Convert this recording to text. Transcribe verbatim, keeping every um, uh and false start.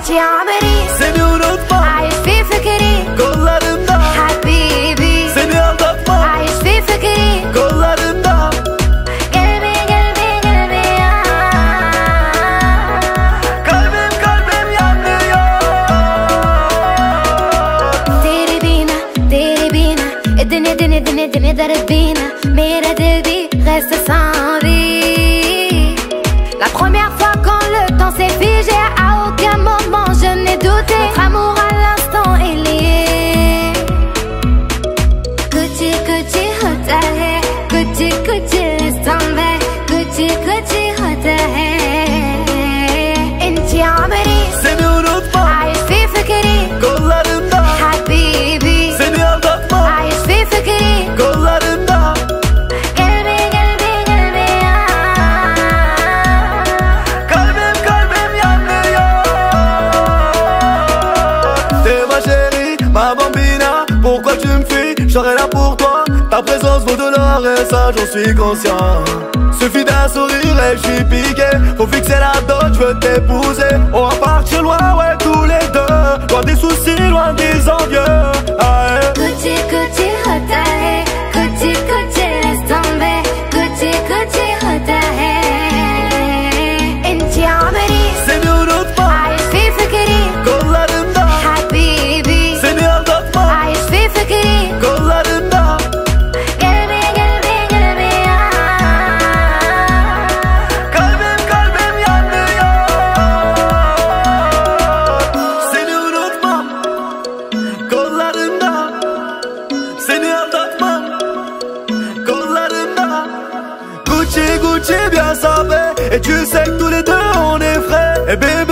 انتي عمري seni unutmam, عايش في فكري kollarında حبيبي seni aldatmam, عايش في فكري kollarında قلبي قلبي قلبي kalbim kalbim yanıyor. तेरे बिना तेरे बिना الدنيا دنيا دنيا دنيا ضرب بينا मेरा दिल भी reste sans vie. La première fois quand le temps s'est figé, à aucun moment je n'ai douté. Notre amour à l'instant est lié. Kuchi kuchi hota hai, kuchi kuchi laisse tomber, kuchi kuchi hota hai. انتي عمري Seni unutmam, عايش في فكري kollarında حبيبي seni aldatmam, عايش في فكري kollarında قلبي قلبي قلبي kalbim kalbim yanıyor. T'es ma chérie, ma bambina, pourquoi tu me fuis? Je serai là pour toi, ta présence vaut de l'or et ça j'en suis conscient. Suffit d'un sourire et je suis piqué, faut fixer la dot, je veux t'épouser. On va partir loin, ouais tous les deux, loin des soucis, loin des envieux. Ah, eh. Kuchi kuchi hota hai, kuchi kuchi laisse tomber, kuchi kuchi hota hai. انتي عمري Seni unutmam, عايش في فكري kollarında حبيبي seni aldatmam, عايش في فكري kollarında قلبي قلبي قلبي kalbim kalbim yanıyor. Seni unutmam, kollarında seni aldatmam, kollarında Gucci Gucci bien savait, et tu sais que tous les deux on est frais. Et bébé